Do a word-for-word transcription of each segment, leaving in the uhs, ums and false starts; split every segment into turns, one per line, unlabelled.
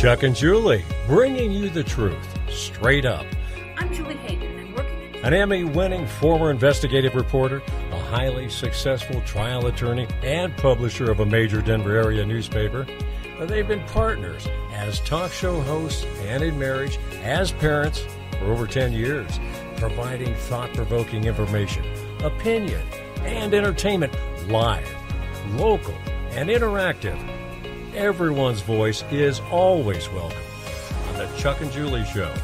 Chuck and Julie, bringing you the truth, straight up.
I'm Julie Hayden, and working in...
An Emmy-winning former investigative reporter, a highly successful trial attorney, and publisher of a major Denver area newspaper. They've been partners as talk show hosts and in marriage, as parents for over ten years, providing thought-provoking information, opinion, and entertainment live, local, and interactive. Everyone's voice is always welcome on the Chuck and Julie Show.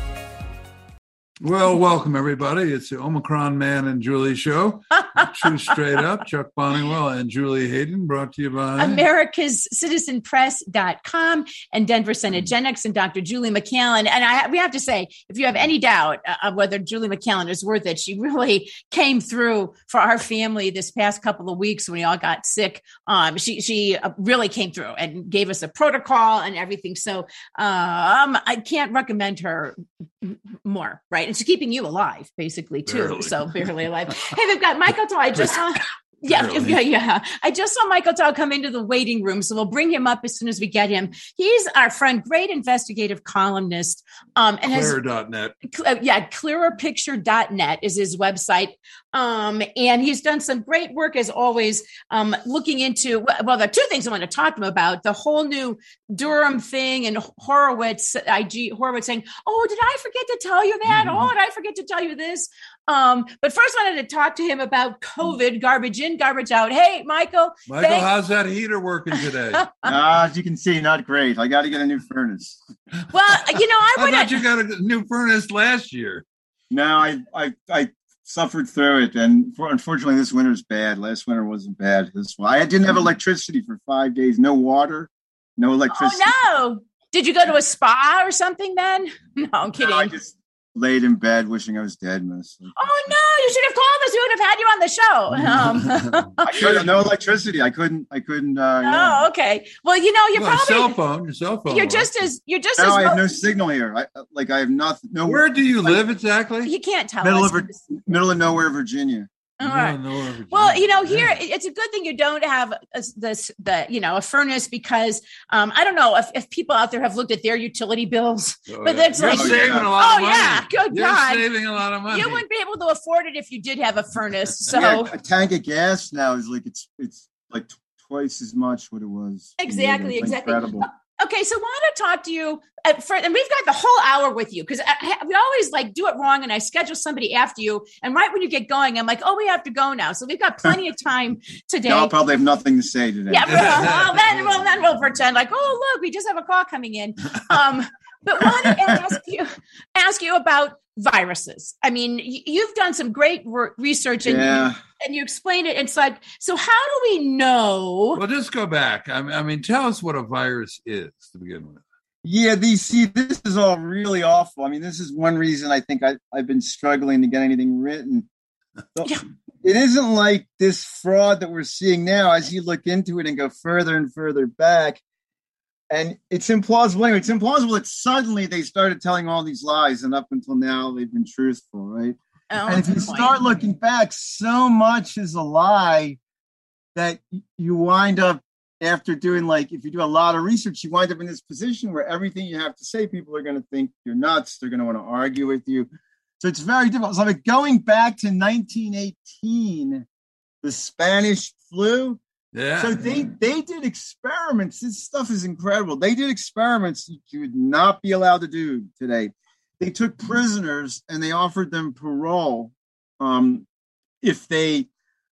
Well, welcome, everybody. It's the Omicron Man and Julie Show. True Straight Up, Chuck Bonningwell and Julie Hayden, brought to you by
America's Citizen Press dot com and Denver Cenegenics and Doctor Julie McCallan. And I, we have to say, if you have any doubt of whether Julie McCallan is worth it, she really came through for our family this past couple of weeks when we all got sick. Um, she she really came through and gave us a protocol and everything. So um, I can't recommend her more, right? And she's keeping you alive, basically, too. Barely. So barely alive. Hey, they've got Michael Toll. I just saw... Yeah, yeah, yeah. I just saw Michael Toll come into the waiting room, so we'll bring him up as soon as we get him. He's our friend, great investigative columnist. Um, and
Clear dot net.
Uh, yeah, clearer picture dot net is his website. Um, and he's done some great work, as always, um, looking into, well, there are two things I want to talk to him about. The whole new Durham thing and Horowitz, I G, Horowitz saying, oh, did I forget to tell you that? Mm-hmm. Oh, did I forget to tell you this? Um, but first I wanted to talk to him about COVID, garbage in, garbage out. Hey, Michael.
Michael,
thanks.
How's that heater working today?
uh, as you can see, not great. I got to get a new furnace.
Well, you know, I would
I thought you got a new furnace last year.
No, I, I, I suffered through it. And for, unfortunately, this winter's bad. Last winter wasn't bad. This one, I didn't have electricity for five days. No water, no electricity.
Oh, no. Did you go to a spa or something then? No, I'm kidding.
No, I just laid in bed wishing I was dead mostly.
Oh, no, you should have called us. We would have had you on the show. Um,
I couldn't, no electricity. I couldn't, I couldn't. Uh,
oh, yeah. Okay. Well, you know, you're
well,
probably.
Cell phone, your cell phone.
You're just as, you're just
no,
as.
I have no signal here. I, like I have nothing. No.
Where do you live exactly?
You can't tell
middle
us.
Of, middle of nowhere, Virginia.
All right.
No, no,
well, you know, here it's a good thing you don't have a, this, the, you know, a furnace because um, I don't know if, if people out there have looked at their utility bills,
oh,
but
yeah.
that's
You're
like,
saving
oh,
a lot of money.
yeah, good
You're
God,
saving a lot of money.
You wouldn't be able to afford it if you did have a furnace. So
yeah, a tank of gas now is like it's it's like t- twice as much what it was.
Exactly,
it's
exactly.
Incredible.
Okay, so I want to talk to you, at, for, and we've got the whole hour with you because we always like do it wrong, and I schedule somebody after you, and right when you get going, I'm like, oh, we have to go now. So we've got plenty of time today.
I'll probably have nothing to say today.
Yeah, well, then, well, then we'll pretend like, oh, look, we just have a call coming in. Um, but want to ask you, ask you about viruses. I mean, you've done some great work, research, and
yeah.
you, and you explain it. It's like, so how do we know?
Well, just go back. I mean, I mean, tell us what a virus is to begin with.
Yeah, these see, this is all really awful. I mean, this is one reason I think I, I've been struggling to get anything written. So
yeah.
It isn't like this fraud that we're seeing now as you look into it and go further and further back. And it's implausible. Anyway, it's implausible that suddenly they started telling all these lies, and up until now, they've been truthful, right?
Oh,
and if you start looking back, so much is a lie that you wind up, after doing, like, if you do a lot of research, you wind up in this position where everything you have to say, people are going to think you're nuts. They're going to want to argue with you. So it's very difficult. So like going back to nineteen eighteen, the Spanish flu.
Yeah.
So they, they did experiments. This stuff is incredible. They did experiments that you would not be allowed to do today. They took prisoners and they offered them parole um, if they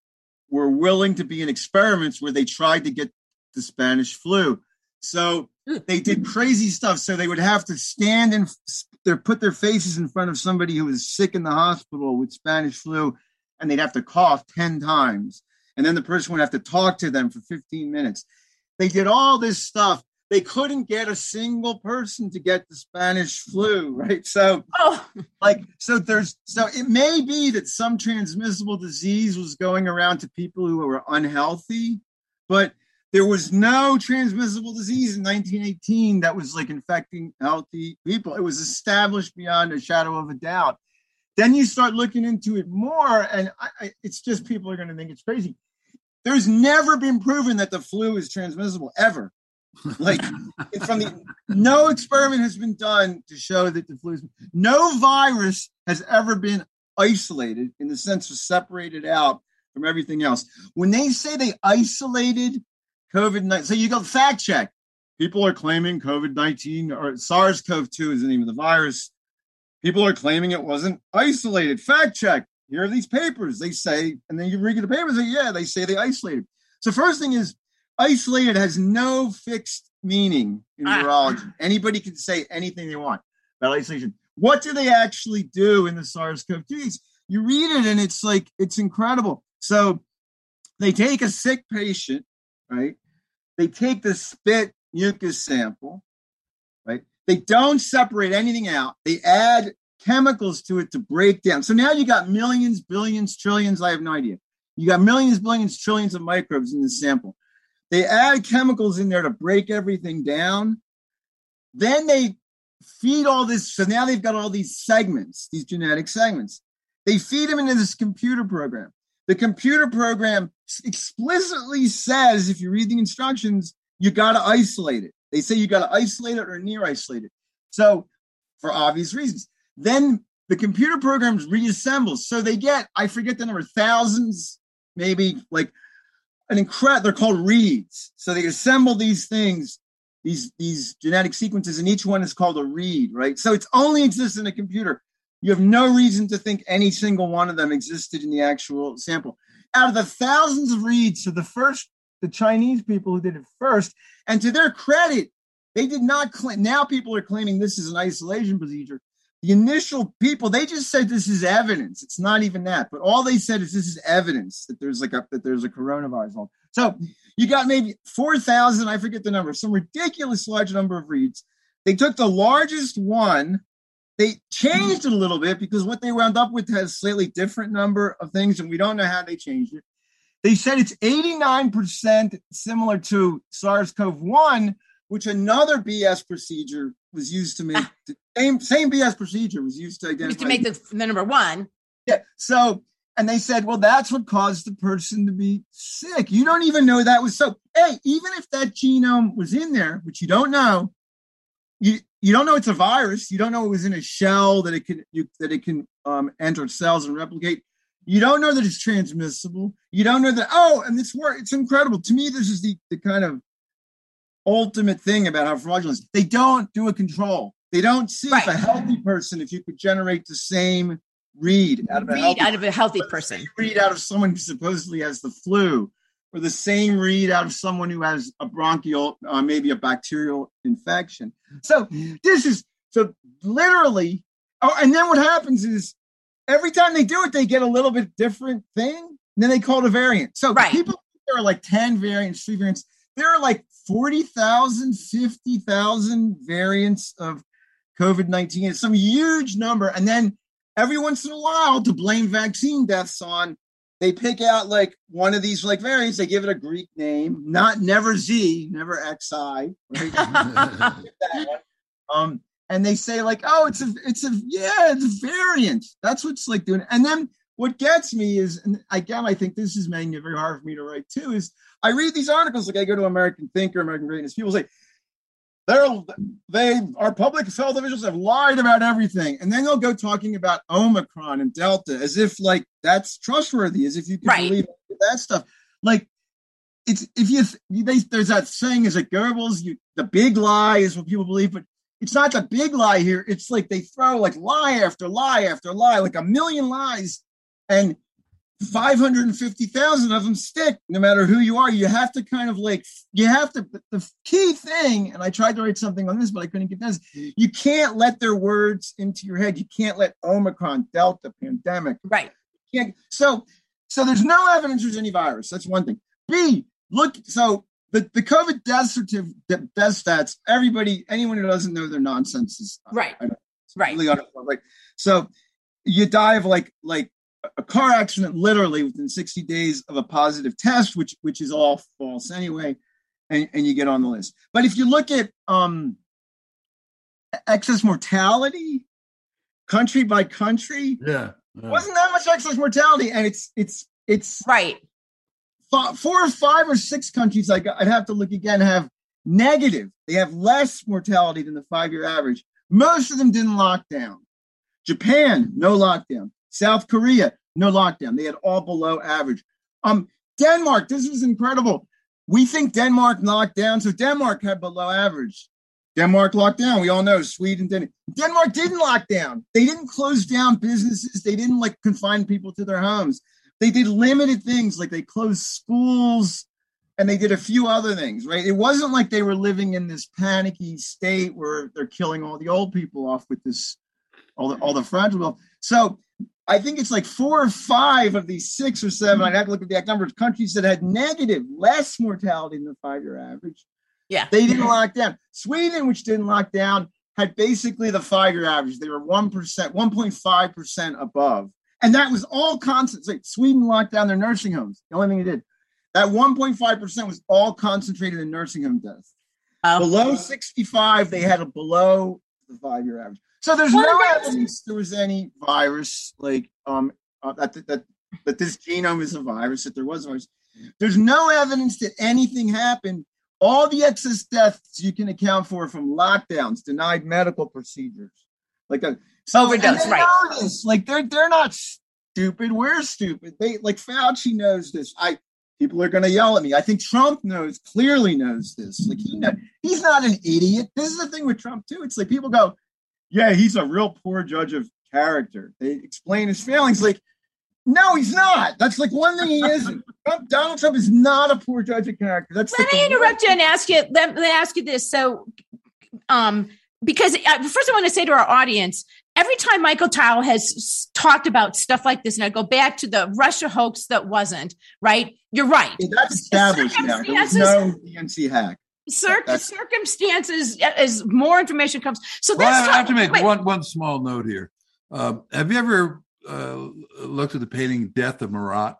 were willing to be in experiments where they tried to get the Spanish flu. So they did crazy stuff. So they would have to stand and they put their faces in front of somebody who was sick in the hospital with Spanish flu, and they'd have to cough ten times. And then the person would have to talk to them for fifteen minutes. They did all this stuff. They couldn't get a single person to get the Spanish flu, right? So,
oh.
like, so there's, so it may be that some transmissible disease was going around to people who were unhealthy, but there was no transmissible disease in nineteen eighteen that was like infecting healthy people. It was established beyond a shadow of a doubt. Then you start looking into it more, and I, I, it's just people are going to think it's crazy. There's never been proven that the flu is transmissible, ever. Like from the no experiment has been done to show that the flu is no virus has ever been isolated in the sense of separated out from everything else. When they say they isolated COVID nineteen, so you go fact check. People are claiming COVID nineteen or SARS CoV two is the name of the virus. People are claiming it wasn't isolated. Fact check. Here are these papers. They say, and then you read the papers. Say, yeah, they say they isolated. So first thing is, isolated has no fixed meaning in ah. virology. Anybody can say anything they want about isolation. What do they actually do in the SARS CoV two? You read it and it's like, it's incredible. So they take a sick patient, right? They take the spit mucus sample, right? They don't separate anything out. They add chemicals to it to break down. So now you got millions, billions, trillions, I have no idea. You got millions, billions, trillions of microbes in this sample. They add chemicals in there to break everything down. Then they feed all this. So now they've got all these segments, these genetic segments. They feed them into this computer program. The computer program explicitly says, if you read the instructions, you got to isolate it. They say you got to isolate it or near isolate it. So for obvious reasons. Then the computer programs reassembles. So they get, I forget the number, thousands, maybe like an incredible, they're called reads. So they assemble these things, these, these genetic sequences, and each one is called a read, right? So it only exists in a computer. You have no reason to think any single one of them existed in the actual sample. Out of the thousands of reads, so the first, the Chinese people who did it first, and to their credit, they did not claim, now people are claiming this is an isolation procedure. The initial people, they just said this is evidence. It's not even that, but all they said is this is evidence that there's like a, that there's a coronavirus. So you got maybe four thousand, I forget the number, some ridiculous large number of reads. They took the largest one. They changed it a little bit because what they wound up with has a slightly different number of things, and we don't know how they changed it. They said it's eighty-nine percent similar to SARS CoV one, which another B S procedure was used to make. The same, same B S procedure was used to identify.
Used to make the, the number one.
Yeah. So, and they said, well, that's what caused the person to be sick. You don't even know that was so. Hey, even if that genome was in there, which you don't know, you you don't know it's a virus. You don't know it was in a shell that it can you, that it can um, enter cells and replicate. You don't know that it's transmissible. You don't know that. Oh, and it's more. It's incredible to me. This is the the kind of ultimate thing about how fraudulent they don't do a control. They don't see right. if a healthy person, if you could generate the same read out of a
read
healthy,
out of a healthy person,
read out of someone who supposedly has the flu, or the same read out of someone who has a bronchial, uh, maybe a bacterial infection. So this is so literally. Oh, and then what happens is every time they do it, they get a little bit different thing. And then they call it a variant. So right. people, there are like ten variants, three variants. There are like forty thousand, fifty thousand variants of COVID nineteen. It's some huge number. And then every once in a while, to blame vaccine deaths on, they pick out like one of these like variants. They give it a Greek name, not never Z, never X I. Right? that one. Um, and they say like, oh, it's a, it's a, yeah, it's a variant. That's what's like doing. And then what gets me is, and again, I think this is making it very hard for me to write too, is I read these articles, like I go to American Thinker, American Greatness. People say, they're, they, our public health officials have lied about everything. And then they'll go talking about Omicron and Delta as if like that's trustworthy, as if you can right. believe that stuff. Like it's, if you, they, there's that saying is like Goebbels, you, the big lie is what people believe, but it's not the big lie here. It's like they throw like lie after lie after lie, like a million lies, and five hundred fifty thousand of them stick, no matter who you are. You have to kind of like, you have to, the key thing, and I tried to write something on this, but I couldn't get this. You can't let their words into your head. You can't let Omicron, Delta, pandemic.
Right.
You can't, so, so there's no evidence there's any virus. That's one thing. B, look, so the, the COVID death certificate, death stats, everybody, anyone who doesn't know their nonsense is.
Right.
I, I
right.
Really like, so you die of like, like, a car accident literally within sixty days of a positive test, which which is all false anyway, and, and you get on the list. But if you look at um, excess mortality, country by country,
yeah, yeah,
wasn't that much excess mortality, and it's it's it's
right.
Four or five or six countries, like I'd have to look again, have negative. They have less mortality than the five-year average. Most of them didn't lock down. Japan, no lockdown. South Korea, no lockdown. They had all below average. Um, Denmark, this was incredible. We think Denmark locked down, so Denmark had below average. Denmark locked down. We all know Sweden didn't. Denmark didn't lock down. They didn't close down businesses. They didn't like confine people to their homes. They did limited things, like they closed schools and they did a few other things, right? It wasn't like they were living in this panicky state where they're killing all the old people off with this, all the, all the fragile. So I think it's like four or five of these six or seven, I'd have to look at the exact numbers, countries that had negative, less mortality than the five-year average.
Yeah.
They didn't lock down. Sweden, which didn't lock down, had basically the five-year average. They were one percent, one point five percent above. And that was all concentrated. Sweden locked down their nursing homes. The only thing they did. That one point five percent was all concentrated in nursing home deaths. Oh. Below sixty-five, they had a below the five-year average. So there's what no evidence there was any virus, like um, uh, that, that, that this genome is a virus, that there was a virus. There's no evidence that anything happened. All the excess deaths you can account for from lockdowns, denied medical procedures, like a so
overdose, right?
This. Like they're they're not stupid. We're stupid. They like Fauci knows this. I people are going to yell at me. I think Trump knows clearly knows this. Like he know, he's not an idiot. This is the thing with Trump too. It's like people go, yeah, he's a real poor judge of character. They explain his failings like. No, he's not. That's like one thing he isn't. Trump, Donald Trump is not a poor judge of character. That's
let me interrupt you and ask you. Let me ask you this. So, um, because uh, first I want to say to our audience, every time Michael Tile has s- talked about stuff like this, and I go back to the Russia hoax that wasn't right. You're right.
Yeah, that's established now. There was no D N C hack.
Cir- circumstances as more information comes. So
well,
that's
I have to make
wait.
one one small note here. Um, have you ever uh, looked at the painting "Death of Marat"?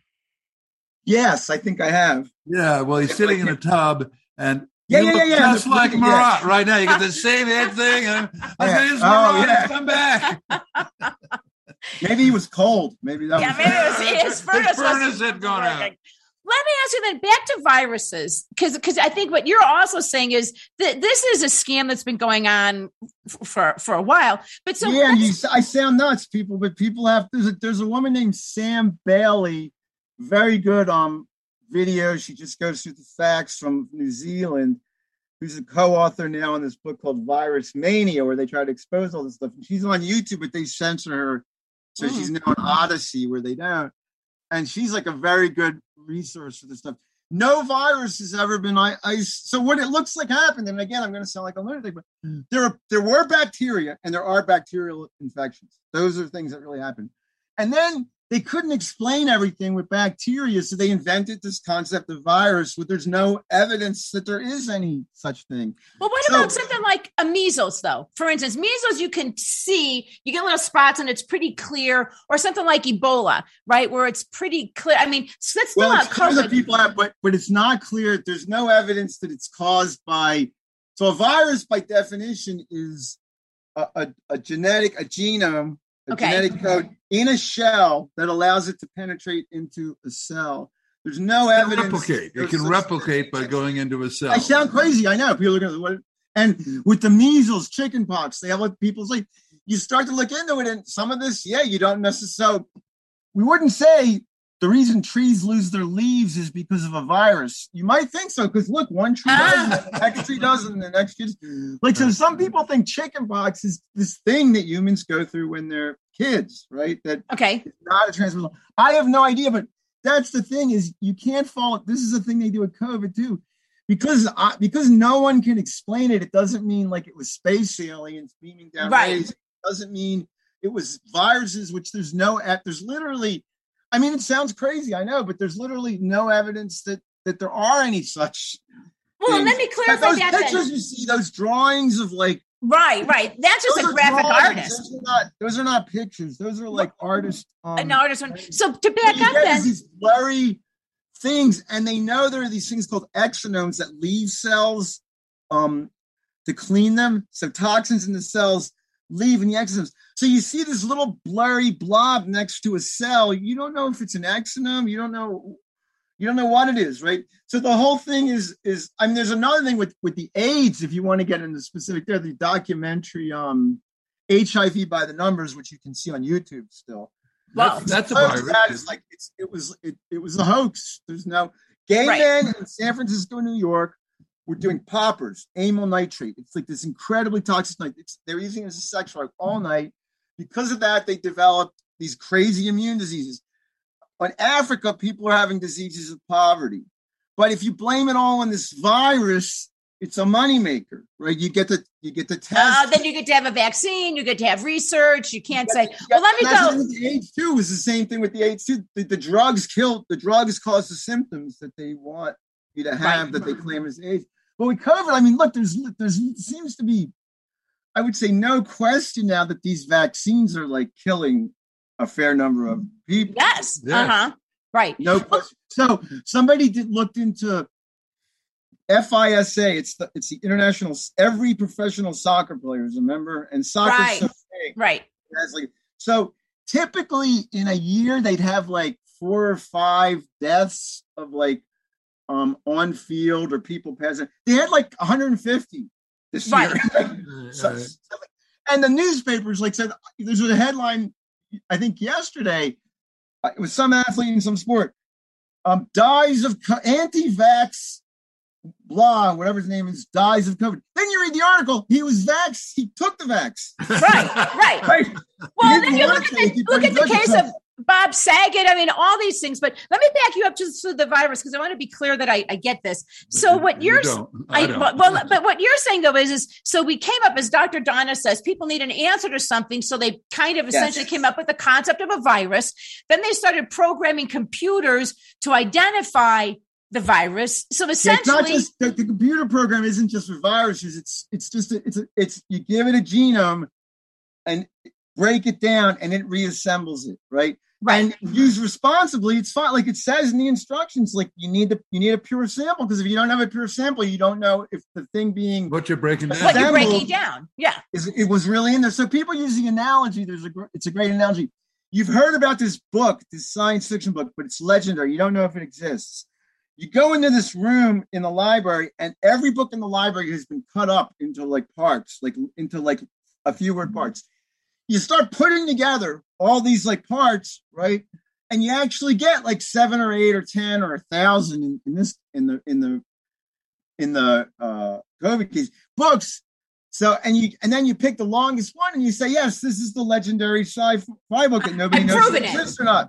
Yes, I think I have.
Yeah, well, he's sitting in a tub, and
yeah,
you
yeah,
look
yeah, yeah.
just like Marat yeah. right now. You got the same head thing. And I
yeah.
said, "It's
oh,
Marat,
yeah.
come back."
Maybe he was cold. Maybe that
yeah,
was.
Maybe it was his furnace,
his furnace had gone out.
Let me ask you then, back to viruses, because because I think what you're also saying is that this is a scam that's been going on f- for for a while. But so
yeah, you, I sound nuts, people, but people have. There's a, there's a woman named Sam Bailey, very good um video. She just goes through the facts from New Zealand, who's a co-author now in this book called Virus Mania, where they try to expose all this stuff. And she's on YouTube, but they censor her, so mm. she's now on Odyssey, where they don't. And she's like a very good resource for this stuff. No virus has ever been ice. So what it looks like happened, and again, I'm going to sound like a lunatic, but there are, there were bacteria and there are bacterial infections. Those are things that really happen. And then they couldn't explain everything with bacteria, so they invented this concept of virus, where there's no evidence that there is any such thing.
Well, what
so,
about something like a measles, though? For instance, measles, you can see, you get little spots and it's pretty clear, or something like Ebola, right, where it's pretty clear. I mean, so that's still
well,
not
it's clear that
COVID.
people have, but, but it's not clear. There's no evidence that it's caused by, so a virus by definition is a, a, a genetic, a genome, a okay. genetic code in a shell that allows it to penetrate into a cell. There's no
it
evidence.
Replicate. It can replicate by going into a cell.
I sound crazy. I know. People are going to, what? And with the measles, chicken pox, they have what people say. You start to look into it, and some of this, yeah, you don't necessarily. We wouldn't say the reason trees lose their leaves is because of a virus. You might think so, because look, one tree doesn't, the next tree doesn't, the next tree doesn't. Like, so some people think chicken pox is this thing that humans go through when they're kids, right? That
okay,
it's not a transmissible. I have no idea, but that's the thing is you can't follow. This is the thing they do with COVID too, because I, because no one can explain it. It doesn't mean like it was space aliens beaming down
right.
rays. It doesn't mean it was viruses, which there's no. There's literally. I mean, it sounds crazy, I know, but there's literally no evidence that, that there are any such.
Well,
things.
let me clarify
those
that.
Pictures
then.
You see, those drawings of like.
Right, right. That's just a graphic
drawings.
artist.
Those are not. Those are not pictures. Those are like artists. Um,
An artist. So to back up, then
these blurry things, and they know there are these things called exosomes that leave cells, um, to clean them. So toxins in the cells leave in the exosomes. So you see this little blurry blob next to a cell. You don't know if it's an exosome. You don't know. You don't know what it is, right? So the whole thing is, is I mean, there's another thing with, with the AIDS, if you want to get into specific there, the documentary um, H I V by the Numbers, which you can see on YouTube still.
Wow.
That's, that's a
Oh,
virus.
that is like, it's, it was it, it was a hoax. There's no gay
Right.
men in San Francisco, New York, were doing poppers, amyl nitrate. It's like this incredibly toxic night. It's, they're using it as a sex drug all night. Because of that, they developed these crazy immune diseases. In Africa, people are having diseases of poverty. But if you blame it all on this virus, it's a moneymaker, right? You get the you get the test.
Uh, then you get to have a vaccine. You get to have research. You can't say, well, let me go.
With the AIDS too is the same thing with the AIDS too. The, the drugs kill. The drugs cause the symptoms that they want you to have
Right.
that they claim is AIDS. But with COVID, I mean, look, there's there's seems to be, I would say, no question now that these vaccines are like killing a fair number of people.
Yes.
Yes.
Uh-huh. Right.
No question. So somebody did looked into F I S A. It's the it's the international. Every professional soccer player is a member, and soccer's
Right.
so big.
Right.
That's like- So typically in a year they'd have like four or five deaths of like um on field or people passing. They had like one hundred fifty this
Right.
year. So- so- and the newspapers like said there's a headline I think yesterday. uh, It was some athlete in some sport um, dies of co- anti-vax blah whatever his name is dies of COVID. Then you read the article. He was vax. He took the vax.
Right. Right.
Right.
Well,
He
then you look
didn't
at
want to,
the, look
but
at
he
the
took it.
case of Bob Saget. I mean, all these things. But let me back you up to, to the virus because I want to be clear that I, I get this. So what
You
you're
don't. I
I,
don't.
well, but what you're saying though is, is so we came up as Doctor Donna says, people need an answer to something, so they kind of essentially
Yes.
came up with the concept of a virus. Then they started programming computers to identify the virus. So
Yeah, it's not
essentially,
just the, the computer program isn't just for viruses. It's it's just a, it's a, it's you give it a genome and break it down and it reassembles it, right?
right,
And used responsibly, it's fine. Like it says in the instructions, like you need the you need a pure sample because if you don't have a pure sample, you don't know if the thing being
What you're breaking down.
what you're
assembled
breaking down. Yeah.
is it was really in there. So people use the analogy. There's a gr- it's a great analogy. You've heard about this book, this science fiction book, but it's legendary. You don't know if it exists. You go into this room in the library, and every book in the library has been cut up into like parts, like into like a few word parts. You start putting together all these like parts, right? And you actually get like seven or eight or ten or a thousand in, in this in the in the in the uh COVID case books. So and you and then you pick the longest one and you say, yes, this is the legendary sci-fi book that nobody
I'm
knows if
proving
it
it.
exists or not.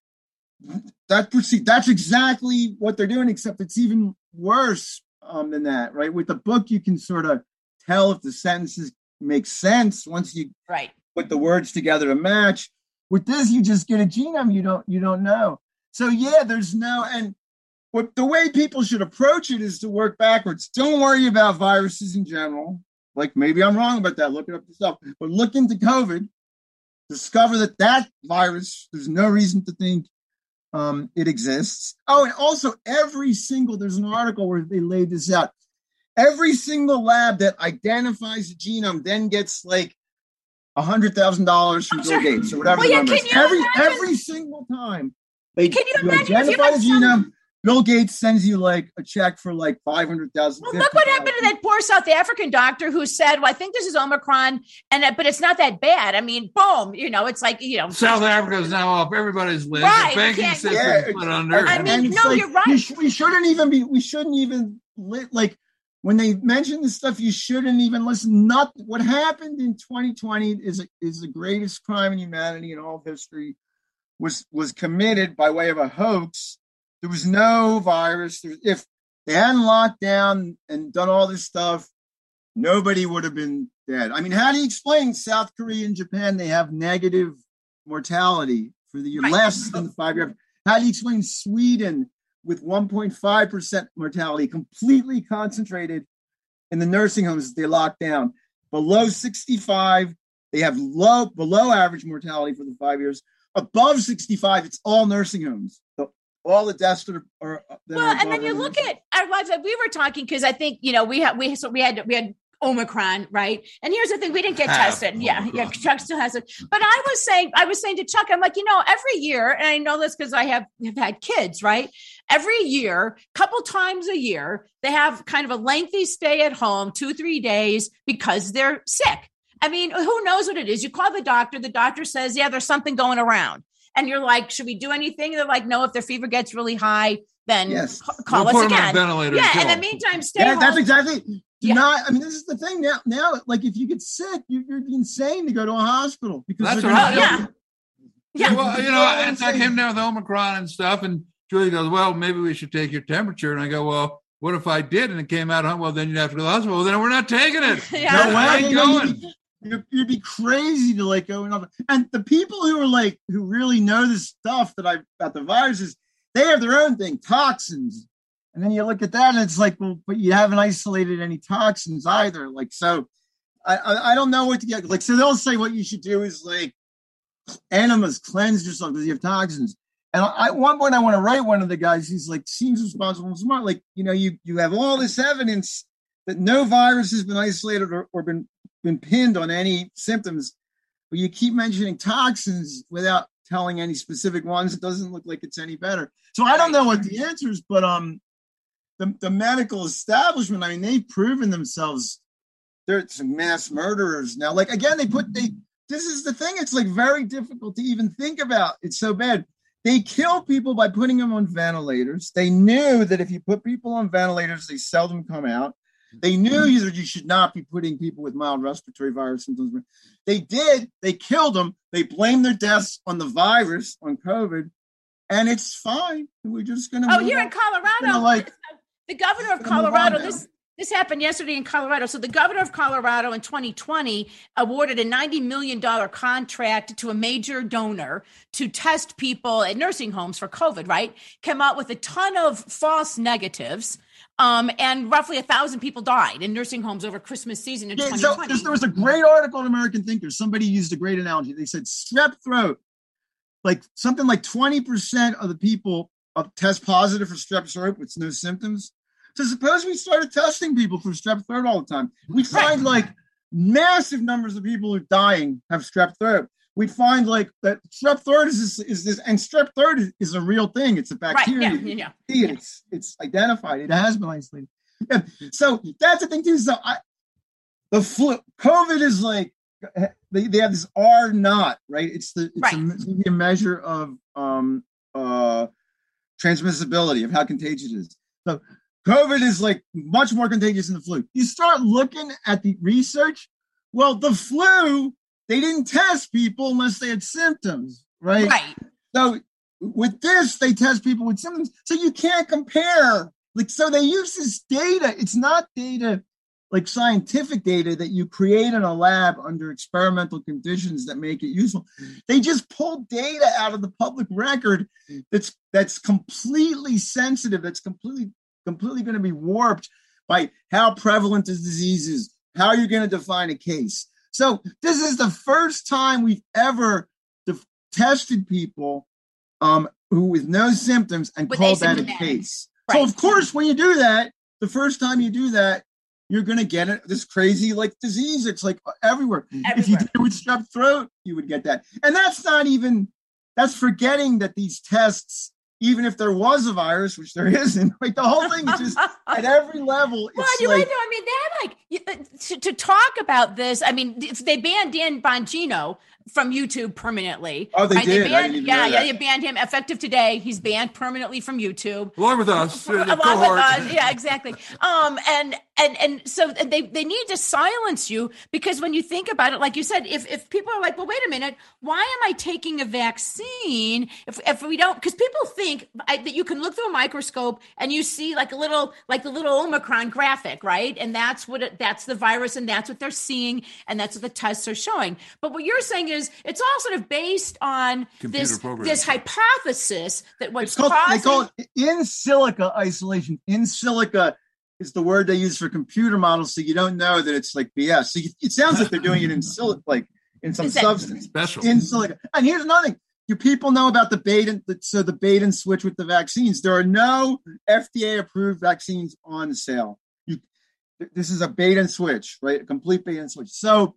That that's exactly what they're doing, except it's even worse um, than that, right? With the book, you can sort of tell if the sentences make sense once you
Right.
put the words together to match. With this, you just get a genome. You don't you don't know. So yeah, there's no and what the way people should approach it is to work backwards. Don't worry about viruses in general. Like maybe I'm wrong about that. Look it up yourself. But look into COVID. Discover that that virus. There's no reason to think um, it exists. Oh, and also every single. There's an article where they laid this out. Every single lab that identifies the genome then gets like a hundred thousand dollars from
I'm
Bill
sure.
Gates or whatever.
Well,
the
yeah,
number
can
is.
you
Every
imagine-
every single time they
Can you
you
imagine if you
identify
had
the
some-
genome, Bill Gates sends you like a check for like five hundred thousand.
Well, look what happened to that poor South African doctor who said, well, I think this is Omicron, and uh, but it's not that bad. I mean, boom, you know, it's like, you know.
South Africa is now off everybody's list.
Right,
The banking
yeah,
system
yeah.
is put under.
I mean,
And it's
no,
like,
you're right.
We, sh- we shouldn't even be. We shouldn't even li- like when they mention this stuff. You shouldn't even listen. Not what happened in twenty twenty is is the greatest crime in humanity in all of history. Was was committed by way of a hoax. There was no virus. There, if they hadn't locked down and done all this stuff, nobody would have been dead. I mean, how do you explain South Korea and Japan? They have negative mortality for the year,
Right.
less than the five year. How do you explain Sweden with one point five percent mortality, completely concentrated in the nursing homes that they locked down? Below sixty-five, they have low, below average mortality for the five years. Above sixty-five, it's all nursing homes. So all the deaths that are, are that
Well,
are
and then
above
you
are
look
nursing
at our lives. We were talking because I think you know we had we so we had we had Omicron, right? And here's the thing, we didn't get
Half
tested. Yeah,
Omicron.
yeah, Chuck still has it. But I was saying, I was saying to Chuck, I'm like, you know, every year, and I know this because I have, have had kids, right? Every year, couple times a year, they have kind of a lengthy stay at home, two, three days, because they're sick. I mean, who knows what it is? You call the doctor, the doctor says, yeah, there's something going around. And you're like, should we do anything? They're like, no, if their fever gets really high, then
Yes.
c- call
We'll
us
put 'em on
again.
a ventilator
Yeah,
and
in the
kill 'em.
meantime, stay
Yeah,
home.
that's exactly. Do
Yeah.
not. I mean, this is the thing now. Now, like, if you get sick, you, you're insane to go to a hospital because
That's
they're
what
gonna-
Oh, yeah. Yeah.
Well, you know, it's like him now with Omicron and stuff. And Julie goes, well, maybe we should take your temperature. And I go, well, what if I did and it came out? Well, then you'd have to go to the hospital. Well, then we're not taking it.
Yeah.
No
I
way.
ain't
You know,
going.
you'd, be, you'd, you'd be crazy to like go and and the people who are like who really know this stuff that I about the viruses, they have their own thing, toxins. And then you look at that and it's like, well, but you haven't isolated any toxins either. Like, so I I, I don't know what to get. Like, so they'll say what you should do is like enemas, cleanse yourself because you have toxins. And I, at one point, I want to write one of the guys. He's like, seems responsible and smart. Like, you know, you you have all this evidence that no virus has been isolated or, or been been pinned on any symptoms, but you keep mentioning toxins without telling any specific ones. It doesn't look like it's any better. So I don't know what the answer is, but um, the the medical establishment. I mean, they've proven themselves. They're some mass murderers now. Like again, they put they. This is the thing. It's like very difficult to even think about. It's so bad. They kill people by putting them on ventilators. They knew that if you put people on ventilators, they seldom come out. They knew that you should not be putting people with mild respiratory virus symptoms. They did. They killed them. They blamed their deaths on the virus, on COVID, and it's fine. We're just going to.
Oh, here in Colorado,
like
the governor of
gonna move on
Colorado,
now.
this this happened yesterday in Colorado. So the governor of Colorado in twenty twenty awarded a ninety million dollars contract to a major donor to test people at nursing homes for COVID, right? Came out with a ton of false negatives. Um, and roughly a thousand people died in nursing homes over Christmas season in
Yeah,
twenty
so
twenty.
there's- there was a great article in American Thinker. Somebody used a great analogy. They said strep throat, like something like twenty percent of the people uh, test positive for strep throat with no symptoms. So suppose we started testing people for strep throat all the time. We'd find like massive numbers of people who are dying have strep throat. We'd find like that strep throat is this, is this and strep throat is, is a real thing. It's a
Right,
bacteria.
yeah, yeah,
See it.
yeah.
It's it's identified. It has been isolated. Yeah. So that's the thing too. So I, the flu, COVID is like they, they have this R naught, right? It's the it's
Right.
a, it's a measure of um uh transmissibility of how contagious it is. So COVID is like much more contagious than the flu. You start looking at the research. Well, the flu, they didn't test people unless they had symptoms, right?
Right.
So with this, they test people with symptoms. So you can't compare. Like, so they use this data. It's not data like scientific data that you create in a lab under experimental conditions that make it useful. They just pull data out of the public record that's that's completely sensitive, that's completely completely going to be warped by how prevalent the disease is, how you're going to define a case. So this is the first time we've ever def- tested people um, who with no symptoms and
With
called that a
asymptomatic.
case.
Right.
So of course, when you do that, the first time you do that, you're going to get it, this crazy like disease. It's like everywhere. If you
Everywhere.
did it with strep throat, you would get that. And that's not even, that's forgetting that these tests, even if there was a virus, which there isn't, like the whole thing is just at every level.
Well,
It's
you
like,
know, I mean, they had like you- uh, to, to talk about this. I mean, if they banned Dan Bongino from YouTube permanently.
Oh, they
right?
did? I
banned,
didn't even
yeah,
know
yeah,
that.
they banned him effective today. He's banned permanently from YouTube.
Along with us, uh, the
Along with
cohort.
us. Yeah, exactly. Um, and and and so they they need to silence you because when you think about it, like you said, if if people are like, well, wait a minute, why am I taking a vaccine if if we don't? Because people think I, that you can look through a microscope and you see like a little like the little Omicron graphic, right? And that's what it, that's the virus, and that's what they're seeing, and that's what the tests are showing. But what you're saying is it's all sort of based on
Computer
this
programming.
this hypothesis that what's
it's called,
causing
they call it in silico isolation. In silico is the word they use for computer models, so you don't know that it's like B S. So you, it sounds like they're doing it in silico, like in some
Is that-
substance.
Special.
In silico. And here's another thing. Do people know about the bait and the, so the bait and switch with the vaccines? There are no F D A approved vaccines on sale. You, this is a bait and switch, right? A complete bait and switch. So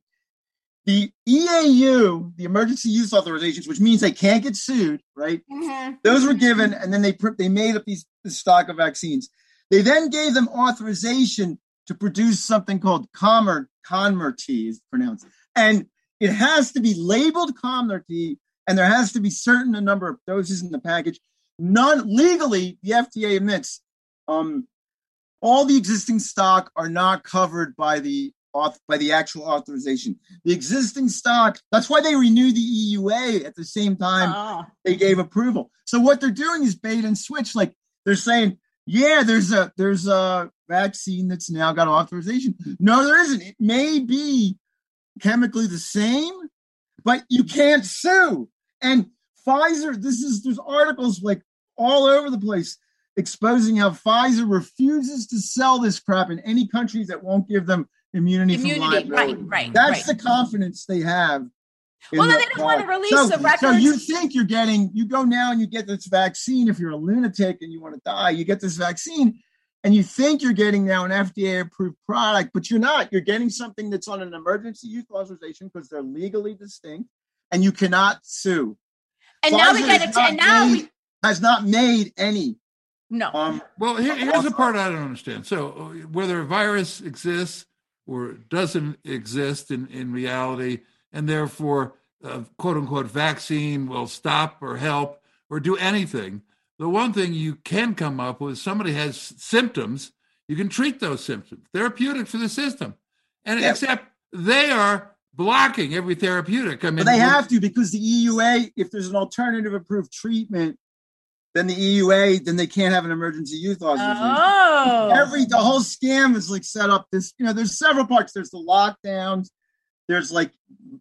the E A U, the emergency use authorizations, which means they can't get sued, right? Mm-hmm. Those were given, and then they they made up these this stock of vaccines. They then gave them authorization to produce something called Comer, Comirnaty is pronounced. And it has to be labeled Comirnaty, and there has to be certain a number of doses in the package. None legally, the F D A admits, um, all the existing stock are not covered by the by the actual authorization. The existing stock, that's why they renewed the E U A at the same time oh. they gave approval. So what they're doing is bait and switch. Like they're saying, yeah, there's a there's a vaccine that's now got authorization. No, there isn't. It may be chemically the same, but you can't sue. And Pfizer, this is there's articles like all over the place exposing how Pfizer refuses to sell this crap in any countries that won't give them immunity, immunity from liability.
Right, right.
That's
right.
the confidence they have.
Well, then the, they don't uh, want to release
so,
the records.
So you think you're getting, you go now and you get this vaccine. If you're a lunatic and you want to die, you get this vaccine and you think you're getting now an F D A approved product, but you're not. You're getting something that's on an emergency use authorization because they're legally distinct and you cannot sue.
And Pfizer now we get it. And now
made,
we
has not made any.
No.
Um, well, here, here's the part I don't understand. So whether a virus exists or doesn't exist in, in reality, and therefore, uh, quote unquote, vaccine will stop or help or do anything. The one thing you can come up with, somebody has symptoms, you can treat those symptoms, therapeutic for the system. And yeah. except they are blocking every therapeutic. I mean,
but they have to, because the E U A, if there's an alternative approved treatment, then the E U A, then they can't have an emergency use authorization.
Oh.
Every, the whole scam is like set up this, you know, there's several parts. There's the lockdowns. There's like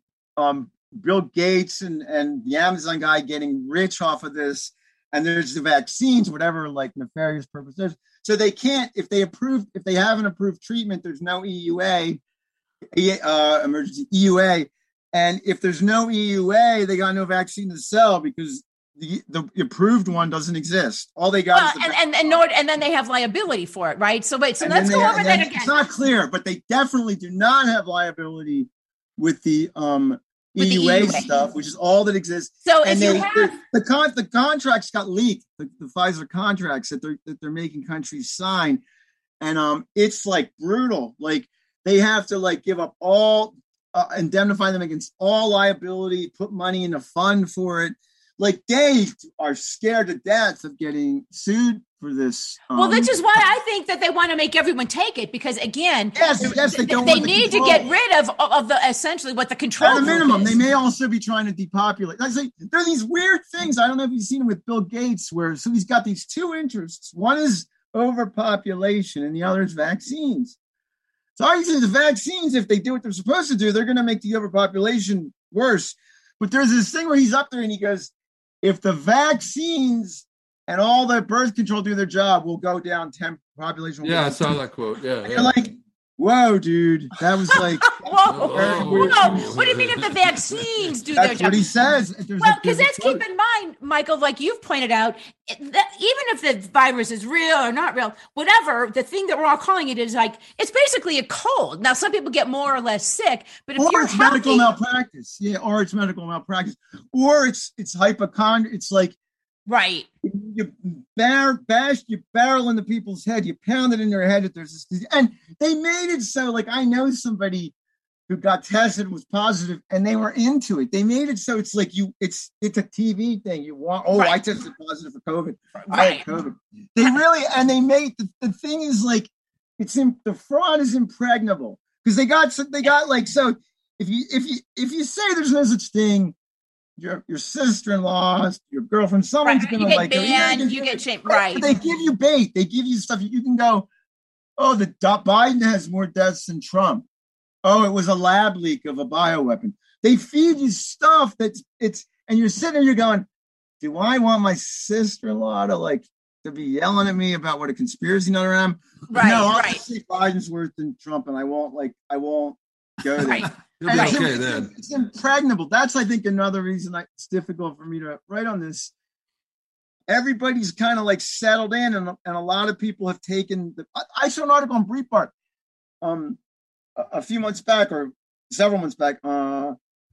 um, Bill Gates and, and the Amazon guy getting rich off of this. And there's the vaccines, whatever like nefarious purposes. So they can't, if they approve, if they have an approved treatment, there's no E U A, uh, emergency E U A. And if there's no E U A, they got no vaccine to sell because The, the approved one doesn't exist. All they got
well,
is the
and and and, no, and then they have liability for it, right? So wait, so and let's go have, over that again.
It's not clear, but they definitely do not have liability with the um with E U A, the E U A stuff, which is all that exists.
So
and
if
they,
you have
the con the contracts got leaked, the, the Pfizer contracts that they're that they're making countries sign, and um it's like brutal. Like they have to like give up all uh, indemnify them against all liability, put money in a fund for it. Like they are scared to death of getting sued for this. Um,
well, this is why I think that they want to make everyone take it because, again,
yes, yes, they, don't
they
want the
need
control.
to get rid of of the essentially what the control.
At a minimum,
is.
They may also be trying to depopulate. I say there are these weird things. I don't know if you've seen them with Bill Gates, where so he's got these two interests. One is overpopulation, and the other is vaccines. So obviously, the vaccines, if they do what they're supposed to do, they're going to make the overpopulation worse. But there's this thing where he's up there and he goes, if the vaccines and all the birth control do their job, we'll go down ten population.
Yeah, I saw that quote. Yeah,
and
yeah.
You're like, whoa, dude, that was like,
whoa, whoa. What do you mean if the vaccines do
that's
their job?
That's what he says.
There's well, because let's keep in mind, Michael, like you've pointed out, that even if the virus is real or not real, whatever, the thing that we're all calling it is like, it's basically a cold. Now, some people get more or less sick, but if
or
you're
it's
healthy,
medical malpractice. Yeah, or it's medical malpractice. Or it's it's hypochondria. It's like,
right.
You bar, bash your barrel into people's head. You pound it in their head that there's this disease. And they made it so, like, I know somebody who got tested and was positive, and they were into it. They made it so it's like you, it's it's a T V thing. You want, oh, right. I tested positive for COVID. Right. I had COVID. They really, and they made the, the thing is like, it's in, the fraud is impregnable because they got they got like so. If you if you if you say there's no such thing. Your your sister-in-law, your girlfriend, someone's
right.
gonna
you get
like
banned,
it.
You get shamed, right?
But they give you bait. They give you stuff. You can go, oh, the Biden has more deaths than Trump. Oh, it was a lab leak of a bioweapon. They feed you stuff that's it's, and you're sitting there, you're going, do I want my sister-in-law to like to be yelling at me about what a conspiracy nut I am?
Right,
no, I'll
right.
just say Biden's worse than Trump, and I won't like I won't go there.
Right.
You'll be
it's,
okay
it's,
then.
It's impregnable. That's, I think, another reason I, it's difficult for me to write on this. Everybody's kind of like settled in, and, and a lot of people have taken. The, I, I saw an article on Breitbart. um, a, a few months back or several months back, uh,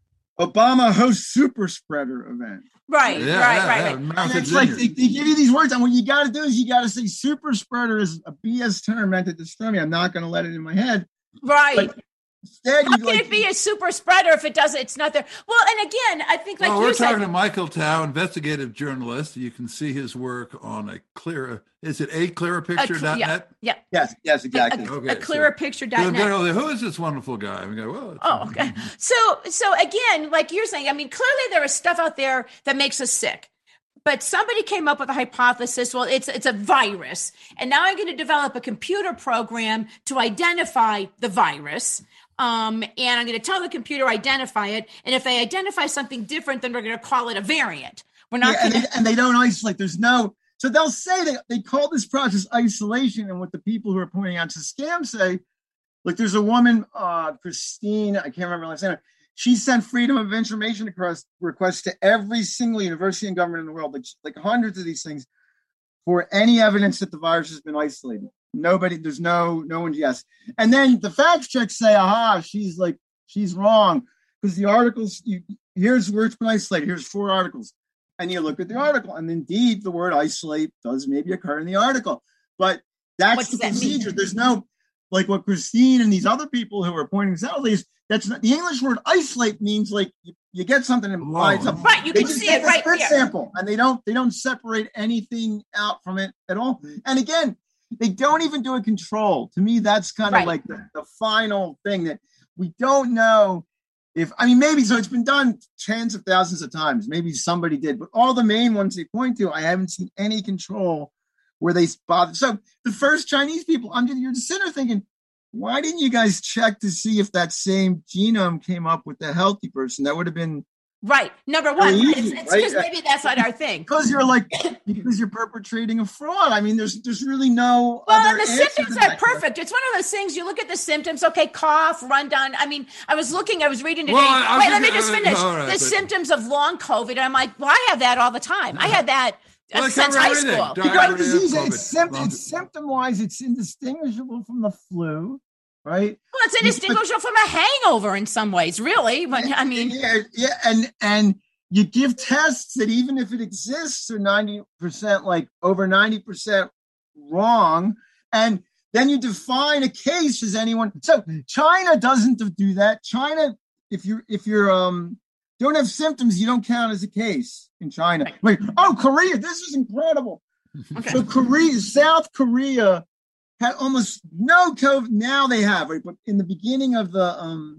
Obama hosts super spreader event.
Right,
Yeah,
right,
yeah,
right,
yeah.
right.
Martha
And it's like
Vineyard.
they, they give you these words, and what you got to do is you got to say super spreader is a B S term meant to destroy me. I'm not going to let it in my head.
Right.
But instead,
How
you
can
like
it be a super spreader if it doesn't? It's not there. Well, and again, I think like
well,
you
we're
said,
talking to Michael Tao, investigative journalist. You can see his work on a clearer, is it a clearer picture dot net?
yeah,
yes, yes, exactly.
a,
Okay,
a clearer
so-
picture
So
dot net.
they're like, who is this wonderful guy? And we go, well, it's-
Oh, okay. So, so again, like you're saying, I mean, clearly there is stuff out there that makes us sick. But somebody came up with a hypothesis. Well, it's it's a virus, and now I'm going to develop a computer program to identify the virus. Um, and I'm going to tell the computer identify it. And if they identify something different, then we're going to call it a variant. We're not
Yeah, and,
going
they,
to.
and they don't isolate. There's no, so they'll say they, they call this process isolation. And what the people who are pointing out to scam say, like there's a woman, uh, Christine, I can't remember her last name. She sent freedom of information request, requests to every single university and government in the world, like, like hundreds of these things, for any evidence that the virus has been isolated. Nobody, there's no, no one's yes. And then the fact checks say, aha, she's like, she's wrong. Because the articles, you, here's where it's been isolated. Here's four articles. And you look at the article. And indeed, the word isolate does maybe occur in the article. But that's
What
the
does that
procedure.
mean?
There's no, like what Christine and these other people who are pointing this out, is that's not, the English word isolate means like you, you get something and apply it.
Whoa.
Right, you
They
can
just
see
take
it
a
right
spit
here.
sample and they don't they don't separate anything out from it at all. And again, they don't even do a control. To me, that's kind of
Right.
like the, the final thing that we don't know if, I mean, maybe, so it's been done tens of thousands of times. Maybe somebody did, but all the main ones they point to, I haven't seen any control where they bother. So the first Chinese people, I'm just, you're just sitting there thinking, why didn't you guys check to see if that same genome came up with the healthy person? That would have been,
Right. Number one,
Very
it's,
easy,
it's
right?
because maybe that's not our thing.
because you're like, because you're perpetrating a fraud. I mean, there's there's really no
Well,
other
and the
answer
symptoms
to
are
that.
perfect. It's one of those things. You look at the symptoms. Okay, cough, rundown. I mean, I was looking. I was reading today.
Well, I- I
Wait,
was
let me
just-
just
uh,
finish.
all right,
the
but-
symptoms of long COVID. And I'm like, well, I have that all the time. I had that uh,
Well, it
since
covered
high
everything.
school.
Diarrhea,
Because disease,
COVID.
it's, sympt- it's symptom-wise, it's indistinguishable from the flu, right?
Well, it's indistinguishable from a hangover in some ways, really. But I mean,
yeah, yeah, and and you give tests that even if it exists are ninety percent, like over ninety percent wrong, and then you define a case as anyone. So China doesn't do that. China, if you're if you're um don't have symptoms, you don't count as a case in China. Wait, oh, Korea, this is incredible.
okay.
So Korea, South Korea had almost no COVID. Now they have, right? But in the beginning of the um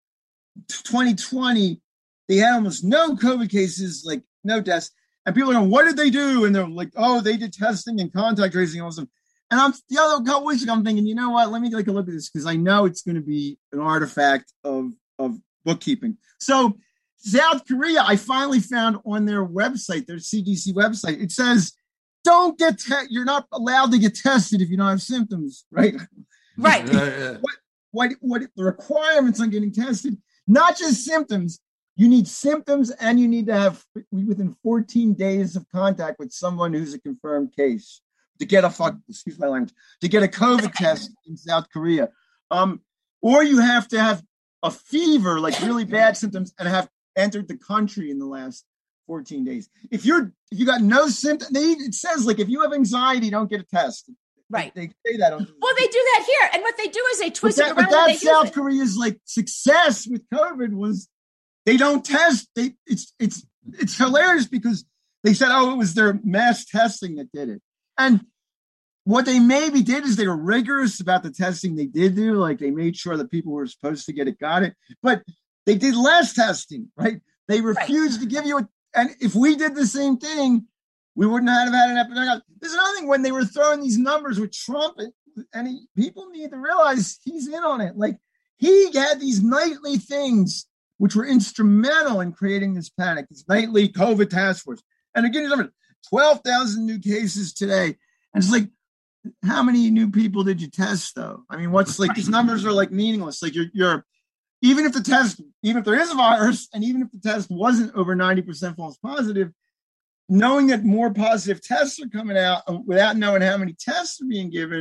twenty twenty, they had almost no COVID cases, like no deaths. And people are going, what did they do? And they're like, oh, they did testing and contact tracing and all stuff. And I'm the other couple weeks ago, I'm thinking, you know what? Let me take a look at this because I know it's going to be an artifact of, of bookkeeping. So South Korea, I finally found on their website, their C D C website, it says, don't get, te- you're not allowed to get tested if you don't have symptoms, right?
Right.
Yeah, yeah.
What, what the requirements on getting tested, not just symptoms, you need symptoms and you need to have within fourteen days of contact with someone who's a confirmed case to get a fuck, excuse my language, to get a COVID test in South Korea. Um, or you have to have a fever, like really bad symptoms, and have entered the country in the last fourteen days. If you're, if you got no symptoms, they, it says like if you have anxiety, don't get a test.
Right.
They say that. On,
Well, they do that here, and what they do is they
but
twist
that,
it
but
around. and they
that's
use
South
it.
Korea's like success with COVID was they don't test. They it's it's it's hilarious because they said, oh, it was their mass testing that did it. And what they maybe did is they were rigorous about the testing they did do. Like they made sure that people who were supposed to get it got it, but they did less testing, right? They refused right. to give you a, and if we did the same thing, we wouldn't have had an epidemic. There's another thing when they were throwing these numbers with Trump, and he, people need to realize he's in on it. Like he had these nightly things which were instrumental in creating this panic, this nightly COVID task force. And again, twelve thousand new cases today. And it's like, how many new people did you test though? I mean, what's like, these numbers are like meaningless. Like you're, you're, even if the test, even if there is a virus, and even if the test wasn't over ninety percent false positive, knowing that more positive tests are coming out without knowing how many tests are being given,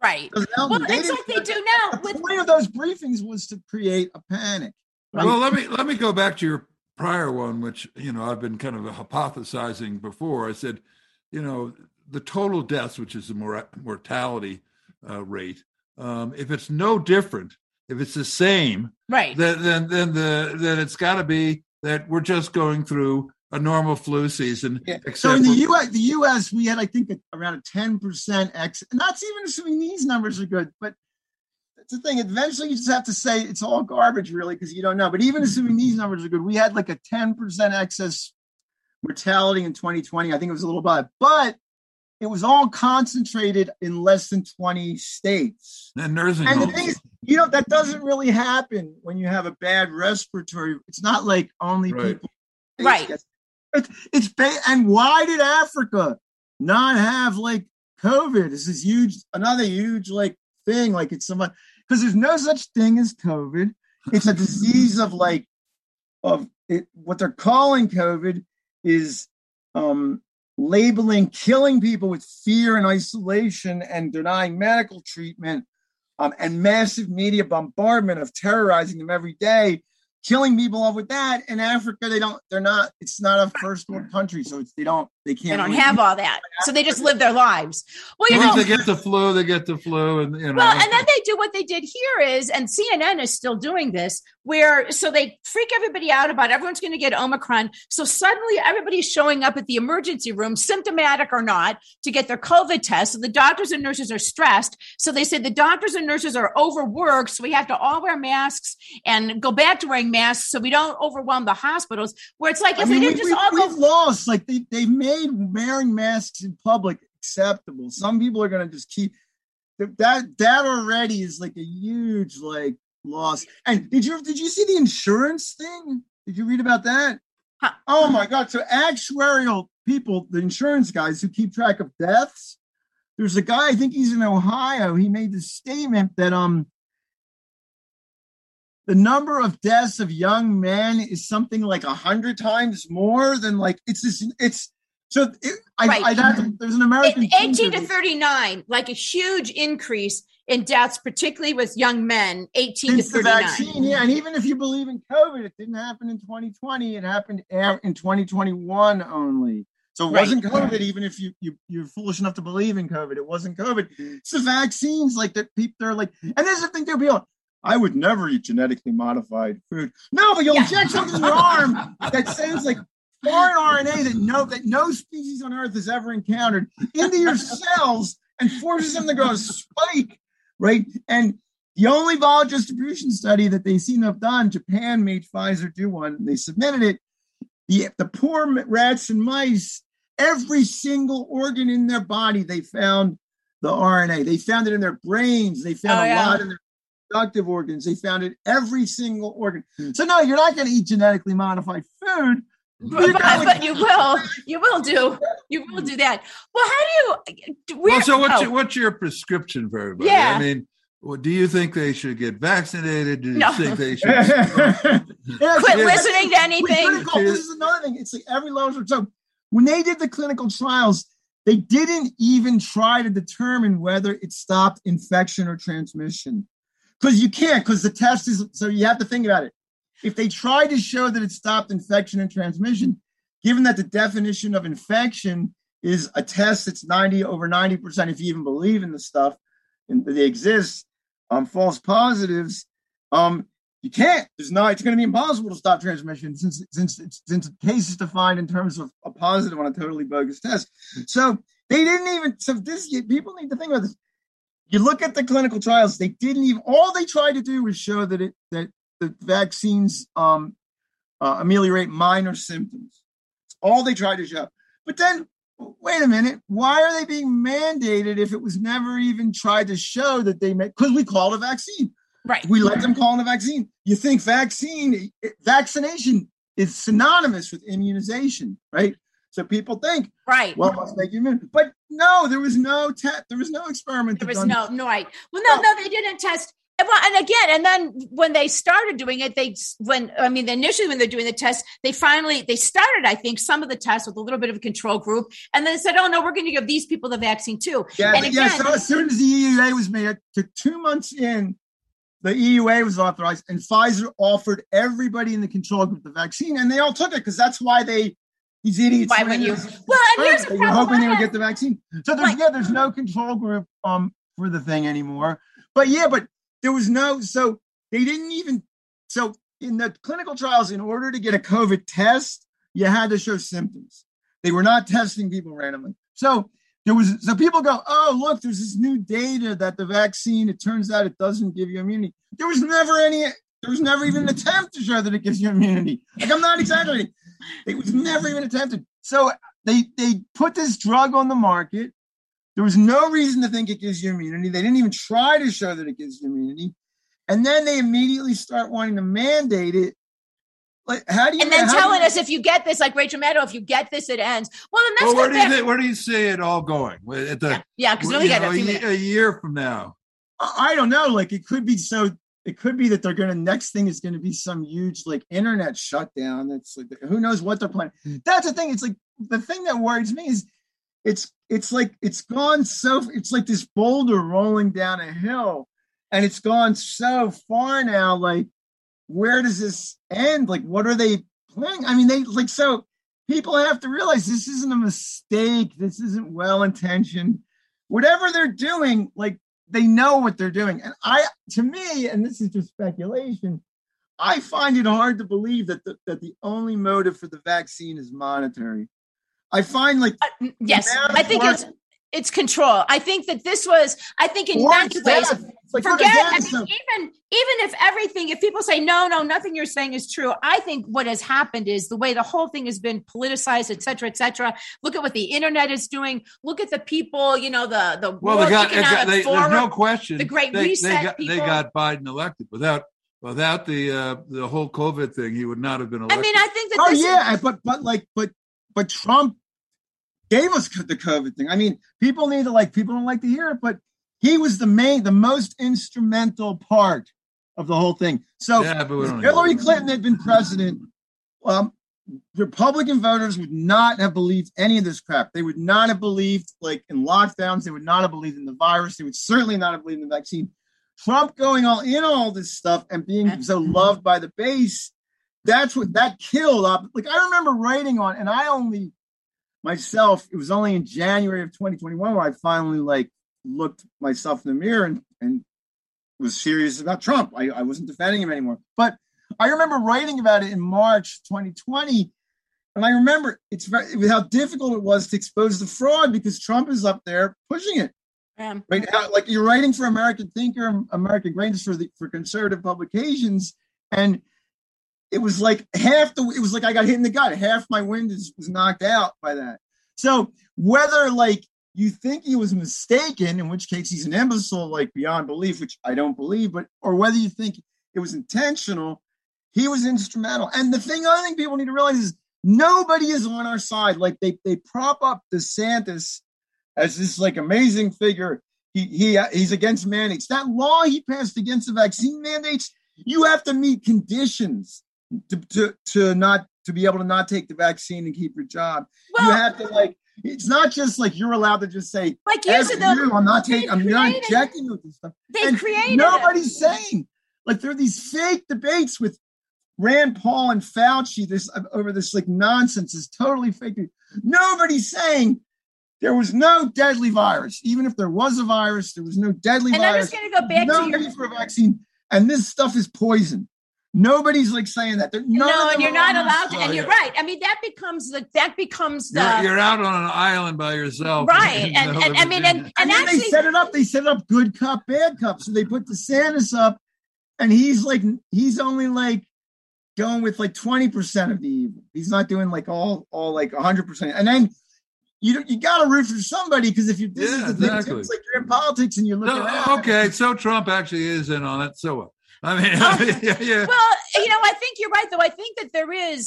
Right. Well, it's like they do now.
The point of those briefings was to create a panic.
Right? Well, let me let me go back to your prior one, which, you know, I've been kind of hypothesizing before. I said, you know, the total deaths, which is the mor- mortality uh, rate, um, if it's no different, if it's the same,
right,
then then then the then it's got to be that we're just going through a normal flu season.
Yeah. So in the U S, the U S, we had, I think, around a ten percent X. And that's even assuming these numbers are good. But that's the thing. Eventually, you just have to say it's all garbage, really, because you don't know. But even assuming these numbers are good, we had like a ten percent excess mortality in twenty twenty. I think it was a little bit, but it was all concentrated in less than twenty states.
And nursing
and
homes.
the thing is, you know, that doesn't really happen when you have a bad respiratory. It's not like only
right.
people.
Right.
Get, it's, it's ba- and why did Africa not have like COVID? This is huge, another huge like thing. Like it's someone, because there's no such thing as COVID. It's a disease of like, of it, what they're calling COVID is um, labeling, killing people with fear and isolation and denying medical treatment um, and massive media bombardment of terrorizing them every day, killing people off with that. In Africa, they don't, they're not, it's not a first world country. So it's, they don't, they can't.
They don't
really
have all that. So they just live their lives. Well, you
Once
know,
they get the flu, they get the flu. And, you know.
Well, and then they do what they did here is, and C N N is still doing this, where, so they freak everybody out about everyone's going to get Omicron. So suddenly everybody's showing up at the emergency room, symptomatic or not, to get their COVID test. So the doctors and nurses are stressed. So they say the doctors and nurses are overworked. So we have to all wear masks and go back to wearing masks so we don't overwhelm the hospitals, where it's like, if
I mean,
we didn't
we,
just
we,
all
we've
go.
lost, like they, they've made wearing masks in public acceptable. Some people are going to just keep that, that already is like a huge, like, loss. And did you, did you see the insurance thing? Did you read about that?
Huh.
Oh my God. So actuarial people, the insurance guys who keep track of deaths, there's a guy, I think he's in Ohio. He made this statement that, um, the number of deaths of young men is something like a hundred times more than like, it's this, it's, so it, I,
Right.
I'd have to, there's an American.
eighteen to thirty-nine, like a huge increase in deaths, particularly with young men, eighteen
Since
to thirty-nine.
the vaccine, yeah. And even if you believe in COVID, it didn't happen in twenty twenty. It happened in twenty twenty-one only. So it
Right.
wasn't COVID, even if you, you, you're foolish enough to believe in COVID. It wasn't COVID. It's the vaccines, like that people, they're like, and there's the thing, they'll be like, I would never eat genetically modified food. No, but you'll
Yeah.
inject something in your arm that sends like foreign R N A that no, that no species on Earth has ever encountered into your cells and forces them to go spike, right? And the only biodistribution study that they seem to have done, Japan made Pfizer do one. They submitted it. The, the poor rats and mice, every single organ in their body, they found the R N A. They found it in their brains. They found
Oh,
a
yeah.
lot in their reproductive organs. They found it every single organ. So no, you're not going to eat genetically modified food.
But, but you will, you will do, you will do that. Well, how do you?
Well, so what's
oh,
your, what's your prescription for everybody?
Yeah.
I mean, well, do you think they should get vaccinated? Do you
No.
think they should?
Quit
Yeah.
listening to anything.
Critical, this is another thing. It's like every level. So when they did the clinical trials, they didn't even try to determine whether it stopped infection or transmission. Because you can't, because the test is, so you have to think about it. If they tried to show that it stopped infection and transmission, given that the definition of infection is a test that's ninety over ninety percent, if you even believe in the stuff, and they exist, um, false positives, um, you can't. There's not. It's going to be impossible to stop transmission since since it's, since the case is defined in terms of a positive on a totally bogus test. So they didn't even. So this people need to think about this. You look at the clinical trials; they didn't even. All they tried to do was show that it that the vaccines um, uh, ameliorate minor symptoms. It's all they tried to show. But then, wait a minute. Why are they being mandated if it was never even tried to show that they make? Because we call it a vaccine.
Right.
We let them call it a vaccine. You think vaccine, vaccination is synonymous with immunization, right? So people think,
Right.
well, let's make you immune. But no, there was no te- there was no experiment.
There was
done.
no, no, right. Well, no, no, they didn't test. And, well, and again, and then when they started doing it, they when I mean initially when they're doing the test, they finally they started I think some of the tests with a little bit of a control group, and then said, oh no, we're going to give these people the vaccine too.
Yeah,
and
yeah.
again,
So as soon as the E U A was made, it took two months in. The E U A was authorized, and Pfizer offered everybody in the control group the vaccine, and they all took it because that's why they these idiots.
Why would you? Well, and here's the
they were
problem.
hoping they would get the vaccine. So there's
Right.
yeah, there's no control group um for the thing anymore. But yeah, but there was no. So they didn't even. So in the clinical trials, in order to get a COVID test, you had to show symptoms. They were not testing people randomly. So. There was so people go, oh, look, there's this new data that the vaccine, it turns out it doesn't give you immunity. There was never any, there was never even an attempt to show that it gives you immunity. Like, I'm not exaggerating. It was never even attempted. So they they put this drug on the market. There was no reason to think it gives you immunity. They didn't even try to show that it gives you immunity. And then they immediately start wanting to mandate it. Like, how do you?
And then
how
telling
you,
us if you get this, like Rachel Maddow, if you get this, it ends. Well, then that's
well, where
good
do you
back-
think, where do you see it all going? At the,
yeah, because we
you
only got
know,
a few
a,
minutes.
a year from now.
I don't know. Like, it could be so. It could be that they're going to. Next thing is going to be some huge like internet shutdown. That's like, who knows what they're planning. That's the thing. It's like the thing that worries me is it's it's like it's gone so. It's like this boulder rolling down a hill, and it's gone so far now. Like, where does this end? Like, what are they playing? I mean, they like so. People have to realize this isn't a mistake. This isn't well intentioned. Whatever they're doing, like. They know what they're doing. And I, to me, and this is just speculation, I find it hard to believe that the, that the only motive for the vaccine is monetary. I find like,
Uh, yes, I think
work,
it's it's control. I think that this was, I think in
or
many
it's
ways,
death. It's like,
forget,
again,
I mean,
so-
even, even if everything, if people say, no, no, nothing you're saying is true, I think what has happened is the way the whole thing has been politicized, et cetera, et cetera. Look at what the internet is doing. Look at the people, you know, the, the
Well,
world
they got,
kicking out of
they,
forum,
there's no question.
the Great
they,
Reset
they got,
people.
they got Biden elected. Without without the uh, the whole COVID thing, he would not have been elected.
I mean, I think that
oh
this
yeah,
is,
but but like but but Trump gave us the COVID thing. I mean, people need to like people don't like to hear it, but he was the main, the most instrumental part of the whole thing. So
yeah, but we
if
don't
Hillary
need
Clinton had been president, um, Republican voters would not have believed any of this crap. They would not have believed like in lockdowns. They would not have believed in the virus. They would certainly not have believed in the vaccine. Trump going all in all this stuff and being so loved by the base, that's what that killed up. Like I remember writing on, and I only myself, it was only in January of twenty twenty-one where I finally like looked myself in the mirror and, and was serious about Trump. I, I wasn't defending him anymore. But I remember writing about it in March twenty twenty. And I remember it's very, how difficult it was to expose the fraud because Trump is up there pushing it.
um,
Right now, like you're writing for American Thinker, American Greatness for the for conservative publications, and it was like half the. It was like I got hit in the gut. Half my wind is, was knocked out by that. So whether like you think he was mistaken, in which case he's an imbecile, like beyond belief, which I don't believe, but or whether you think it was intentional, he was instrumental. And the thing I think people need to realize is nobody is on our side. Like they they prop up DeSantis as this like amazing figure. He he he's against mandates. That law he passed against the vaccine mandates, you have to meet conditions to to, to not to be able to not take the vaccine and keep your job.
Well,
you have to like. It's not just like you're allowed to just say,
like you said,
you, I'm not
they
taking, I'm not
created-
injecting you with this stuff.
they
And
created
nobody's saying, like there are these fake debates with Rand Paul and Fauci this over this like nonsense is totally fake. Nobody's saying there was no deadly virus. Even if there was a virus, there was no deadly
And I'm
virus.
just going to go back
no
to your
need for a vaccine. And this stuff is poison. Nobody's like saying that. They're, none
no,
of
and
them
you're
are
not
on
allowed to.
our
And
side.
you're right. I mean, that becomes the that becomes the
You're, you're out on an island by yourself.
right.
in the
And
middle
and
of
I mean, and,
Virginia.
and
And then
actually,
they set it up. They set it up good cop, bad cop. So they put DeSantis up, and he's like, he's only like going with like twenty percent of the evil. He's not doing like all, all like one hundred percent. And then you you got to root for somebody because if you this
Yeah,
is the thing,
exactly.
it's like you're in politics and you're looking
No,
at
okay, so Trump actually is in on it. So what? I mean, I mean, yeah, yeah.
well, you know, I think you're right, though. I think that there is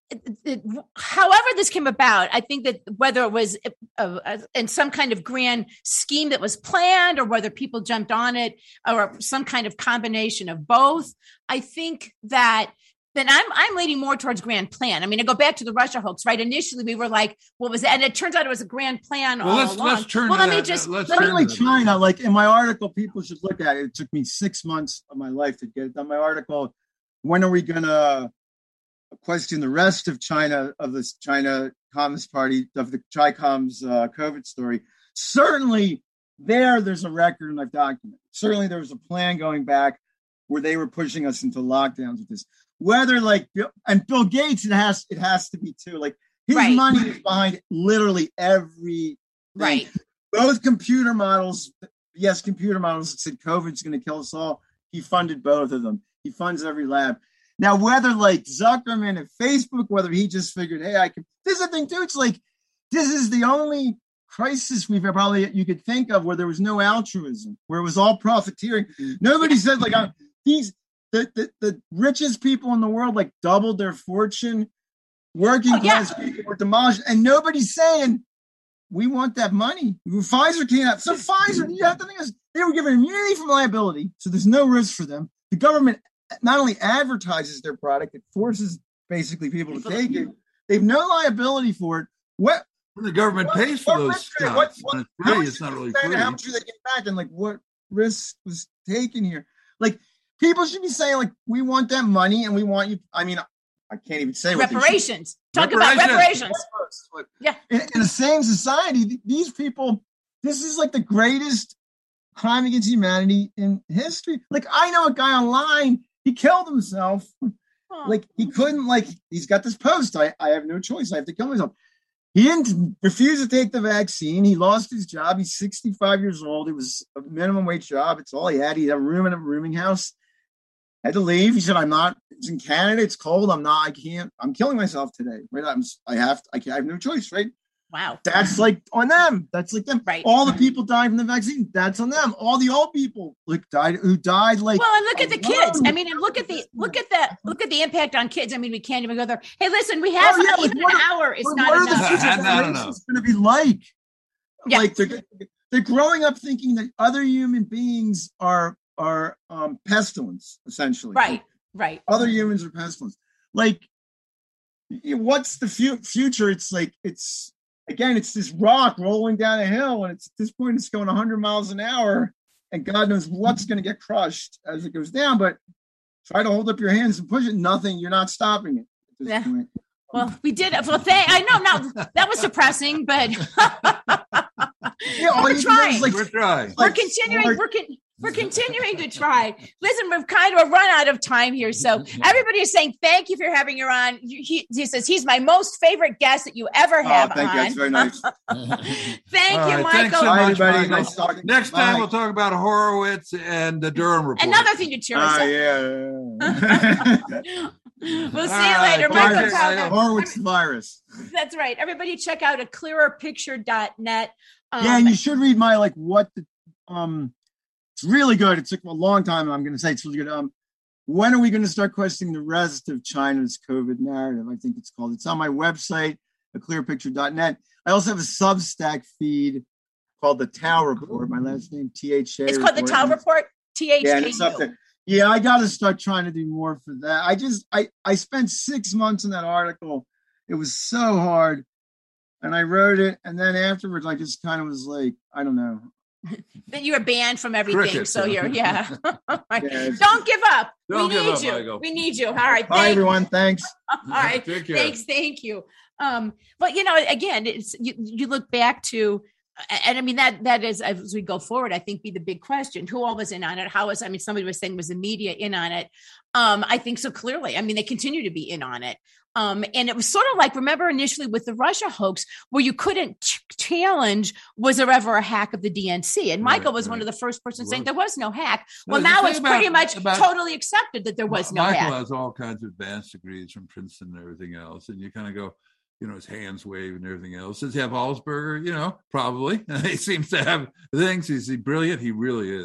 it, it, however this came about, I think that whether it was uh, uh, in some kind of grand scheme that was planned or whether people jumped on it or some kind of combination of both, I think that then I'm I'm leaning more towards grand plan. I mean, I go back to the Russia hoax, right? Initially, we were like, "What was that?" And it turns out it was a grand plan
well,
all
let's,
along.
Let's turn
well,
to
let me
that.
just
Let's
let
turn
me,
like China, like in my article, people should look at it. It took me six months of my life to get it done. My article, when are we going to question the rest of China, of this China Communist Party, of the Chi-Com's uh, COVID story? Certainly there, there's a record and I've documented. Certainly there was a plan going back where they were pushing us into lockdowns with this. Whether like, and Bill Gates, it has it has to be too. Like his
right.
money is behind literally every
right.
Both computer models, yes, computer models that said COVID's going to kill us all. He funded both of them. He funds every lab. Now, whether like Zuckerman at Facebook, whether he just figured, hey, I can. This is the thing too. It's like this is the only crisis we've ever probably you could think of where there was no altruism, where it was all profiteering. Nobody said like uh, these. The, the, the richest people in the world like doubled their fortune. Working
oh, yeah.
class people were demolished, and nobody's saying we want that money. Pfizer came out. So Pfizer, you have to think is they were given immunity from liability, so there's no risk for them. The government not only advertises their product, it forces basically people to take it. They have no liability for it. What
when the government
what,
pays for those
shots, what, what,
it's free, it's not really free.
How much do they get back? And like, what risk was taken here? Like. People should be saying, like, we want that money and we want you. I mean, I can't even say what
reparations. Talk
reparations.
about reparations. Yeah.
In, in a sane society, these people, this is like the greatest crime against humanity in history. Like, I know a guy online, he killed himself. Oh. Like, he couldn't, like, he's got this post. I, I have no choice. I have to kill myself. He didn't refuse to take the vaccine. He lost his job. He's sixty-five years old. It was a minimum wage job. It's all he had. He had a room in a rooming house. Had to leave. He said, I'm not, it's in Canada. It's cold. I'm not, I can't, I'm killing myself today. Right. I'm, I have, I can't, I have no choice. Right.
Wow.
That's like on them. That's like them.
Right.
All the people dying from the vaccine. That's on them. All the old people like died who died like.
Well, and look at the kids. I mean, and look at the, look at the, look at the impact on kids. I mean, we can't even go there. Hey, listen, we have
oh, yeah,
even
like,
an
what,
hour is
what,
not
what
enough.
What are the future generations going to be like? Yeah. Like they're, they're growing up thinking that other human beings are, are um, pestilence, essentially.
Right. Right.
Other humans are pestilence. Like, what's the fu- future? It's like, it's, again, it's this rock rolling down a hill. And it's at this point, it's going one hundred miles an hour. And God knows what's going to get crushed as it goes down. But try to hold up your hands and push it. Nothing. You're not stopping it at this
yeah.
point.
Well, we did. Well, thank, I know now that was depressing, but
yeah,
we're trying.
Like, we're trying.
We're continuing. We're con- We're continuing to try. Listen, we've kind of run out of time here. So everybody is saying thank you for having you on. He, he says he's my most favorite guest that you ever have
oh, thank
on.
You. That's very nice.
Thank
All
you,
right,
Michael.
Thanks so
Bye,
much,
everybody.
Michael.
Nice talking.
Next time
Bye.
we'll talk about Horowitz and the Durham report.
Another thing to cheer us
uh,
up.
Yeah.
We'll see
All
you later.
right,
Michael
bye.
Powder.
Horowitz virus.
That's right. Everybody check out a clearer picture dot net. Um,
yeah, and you should read my, like, what the, um, it's really good. It took a long time. I'm going to say it's really good. Um, when are we going to start questioning the rest of China's COVID narrative? I think it's called. It's on my website, a clear picture dot net. I also have a Substack feed called The Tao Report. My last name, T H A.
It's called The Tao Report, T H A.
Yeah, and it's up there. Yeah, I got to start trying to do more for that. I just, I, I spent six months in that article. It was so hard. And I wrote it. And then afterwards, I just kind of was like, I don't know.
Then you were banned from everything.
Cricket,
so
yeah.
you're, yeah.
yeah
Don't give up.
Don't
we
give
need
up,
you.
Michael.
We need you. All right.
Bye, everyone. Thanks.
All right.
Take care.
Thanks. Thank you. Um, but, you know, again, it's you, you look back to, and I mean, that that is, as we go forward, I think be the big question. Who all was in on it? How was, I mean, somebody was saying, was the media in on it? Um, I think so clearly. I mean, they continue to be in on it. Um, and it was sort of like, remember initially with the Russia hoax, where you couldn't ch- challenge, was there ever a hack of the D N C? And Michael
right,
was
right.
one of the first persons saying there was no hack.
No,
Well,
the
now
thing
it's
about-
pretty much
about-
totally accepted that there was no
Michael
hack.
has all kinds of advanced degrees from Princeton and everything else. And you kind of go, you know, his hands wave and everything else. Does he have Allsberger? You know, probably. He seems to have things. Is he brilliant? He really is.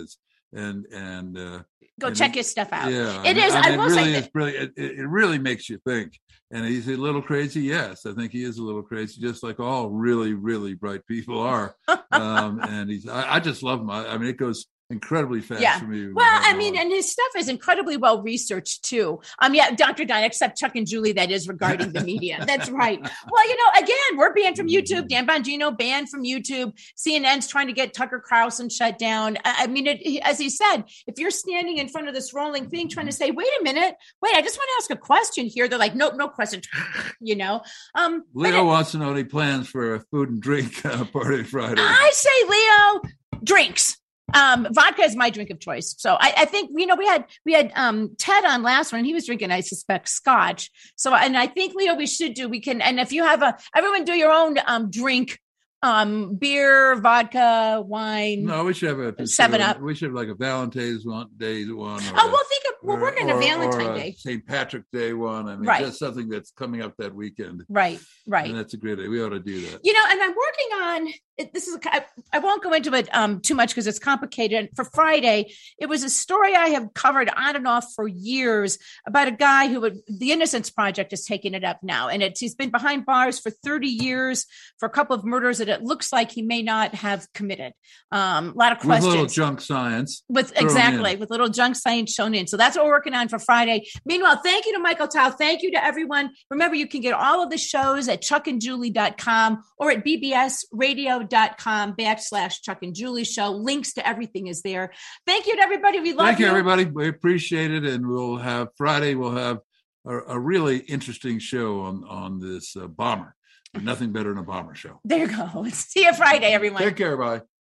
and and uh,
go
and
check
it,
his stuff out.
Yeah,
it
I
is.
mean,
I
it
will
really
say
is
that.
brilliant. It, it really makes you think. And he's a little crazy. Yes, I think he is a little crazy, just like all really, really bright people are. Um, and he's, I, I just love him. I, I mean, it goes incredibly fast
Yeah.
for me.
Well, I mean, and his stuff is incredibly well researched too. Um, yeah, Doctor Don, except Chuck and Julie, that is regarding the media. That's right. Well, you know, again, we're banned from YouTube. Dan Bongino banned from YouTube. C N N's trying to get Tucker Carlson shut down. I, I mean, it, as he said, if you're standing in front of this rolling thing trying to say, wait a minute, wait, I just want to ask a question here. They're like, nope, no question. You know, um,
Leo it, wants to know any plans for a food and drink uh, party Friday.
I say, Leo, drinks. Um, vodka is my drink of choice. So I, I think, you know, we had, we had, um, Ted on last one and he was drinking, I suspect, scotch. So, and I think, Leo, we should do, we can, and if you have a, everyone do your own, um, drink, um, beer, vodka, wine.
No, we should have a
seven up.
We should have like a Valentine's one day one.
Oh, we'll think of, we're working
or,
a Valentine
or a
Day.
Saint Patrick's Day one. I mean,
right.
just something that's coming up that weekend.
Right. Right.
And that's a great idea. We ought to do that.
You know, and I'm working on it. This is, I, I won't go into it um, too much because it's complicated. For Friday, it was a story I have covered on and off for years about a guy who would, the Innocence Project is taking it up now. And it's, he's been behind bars for thirty years for a couple of murders that it looks like he may not have committed. Um, a lot of questions.
With little junk science.
With exactly, with little junk science shown in. So that's what we're working on for Friday. Meanwhile, thank you to Michael Tao. Thank you to everyone. Remember, you can get all of the shows at chuck and julie dot com or at b b s radio dot com backslash Chuck and Julie show. Links to everything is there. Thank you to everybody. We love
Thank you,
you.
everybody. We appreciate it. And we'll have Friday, we'll have a, a really interesting show on, on this uh, bomber. Nothing better than a bomber show.
There you go. See you Friday, everyone.
Take care. Bye.